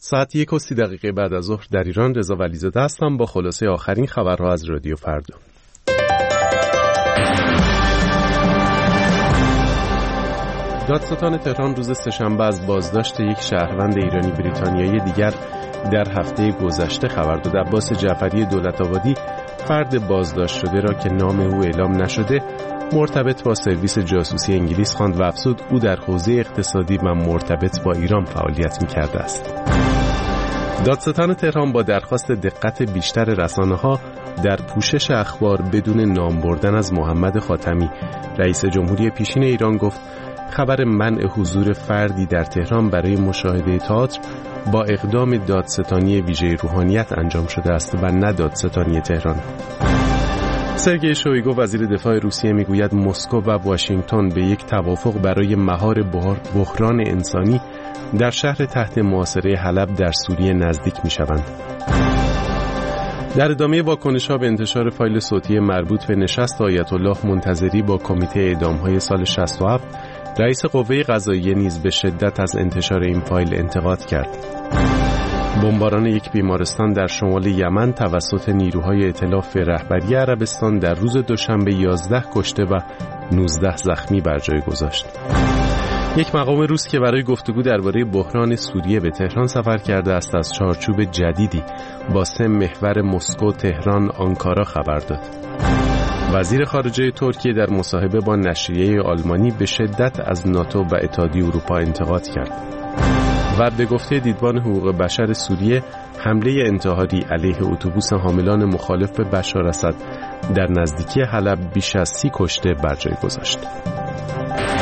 ساعت 1:30 بعد از ظهر در ایران. رضا ولیزاده هستم با خلاصه آخرین خبرها از رادیو فردا. دادستان تهران روز سه‌شنبه از بازداشت یک شهروند ایرانی بریتانیایی دیگر در هفته گذشته خبر داد. عباس جعفری دولت‌آبادی، فرد بازداشت شده را که نام او اعلام نشده مرتبط با سرویس جاسوسی انگلیس خواند و افزود او در حوزه اقتصادی و مرتبط با ایران فعالیت می‌کرده است. دادستان تهران با درخواست دقت بیشتر رسانه‌ها در پوشش اخبار بدون نام بردن از محمد خاتمی، رئیس جمهوری پیشین ایران گفت خبر منع حضور فردی در تهران برای مشاهده تئاتر با اقدام دادستانی ویژه روحانیت انجام شده است و نه دادستانی تهران. سرگئی شویگو وزیر دفاع روسیه میگوید مسکو و واشنگتن به یک توافق برای مهار بحران انسانی در شهر تحت محاصره حلب در سوریه نزدیک میشوند. در ادامه واکنش‌ها به انتشار فایل صوتی مربوط به نشست آیت الله منتظری با کمیته اعدام‌های سال 67، رئیس قوه قضاییه نیز به شدت از انتشار این فایل انتقاد کرد. بمباران یک بیمارستان در شمال یمن توسط نیروهای ائتلاف رهبری عربستان در روز دوشنبه 11 کشته و 19 زخمی بر جای گذاشت. یک مقام روس که برای گفتگو درباره بحران سوریه به تهران سفر کرده است از چارچوب جدیدی با 3 محور مسکو، تهران، آنکارا خبر داد. وزیر خارجه ترکیه در مصاحبه با نشریه آلمانی به شدت از ناتو و اتحادیه اروپا انتقاد کرد و به گفته دیدبان حقوق بشر سوریه حمله انتحاری علیه اتوبوس حاملان مخالف به بشار اسد در نزدیکی حلب بیش از 30 کشته بر جای گذاشت.